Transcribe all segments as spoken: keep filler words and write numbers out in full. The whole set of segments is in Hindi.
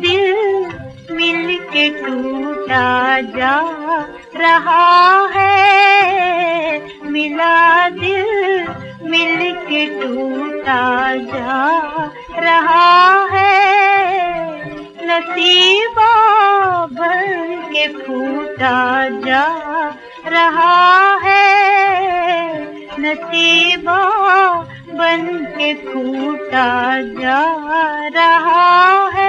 दिल मिल के टूटा जा रहा है, मिला दिल मिल के टूटा जा रहा है। नसीबा बन के फूटा जा रहा है, नसीबा बन के फूटा जा रहा है।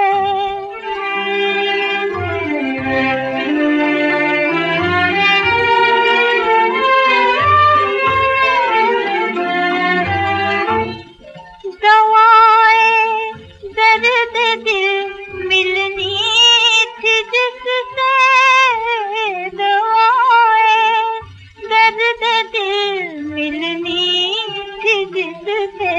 दवाएं दर्द दिल मिलनी थी जिससे, दवाएं दर्द दिल मिलनी थी जिससे,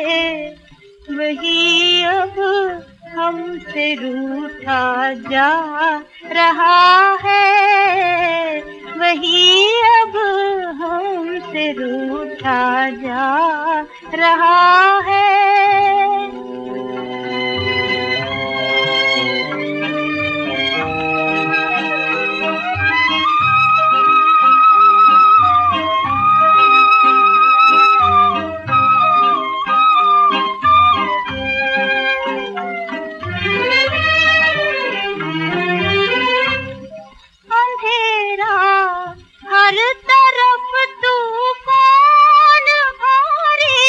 वही अब हमसे रूठा जा रहा है, वही अब हमसे रूठा जा रहा है। हर तरफ तूफान भारी,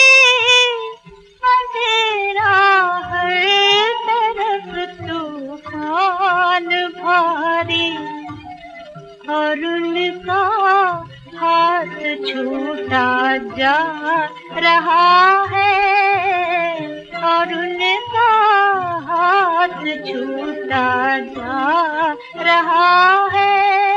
अंधेरा हर तरफ तूफान भारी, और उनका हाथ छूटा जा रहा है, और उनका हाथ छूटा जा रहा है।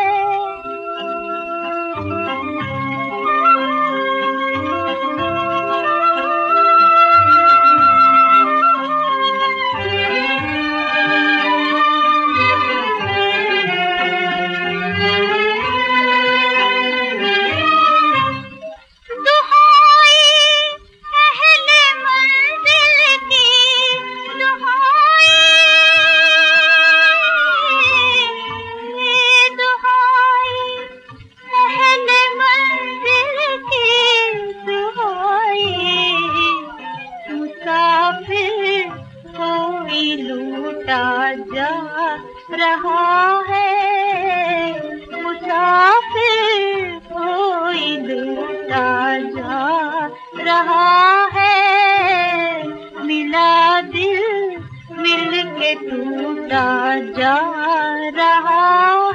लूटा जा रहा है, मुसाफिर कोई लूटा जा रहा है, मिला दिल मिल के टूटा जा रहा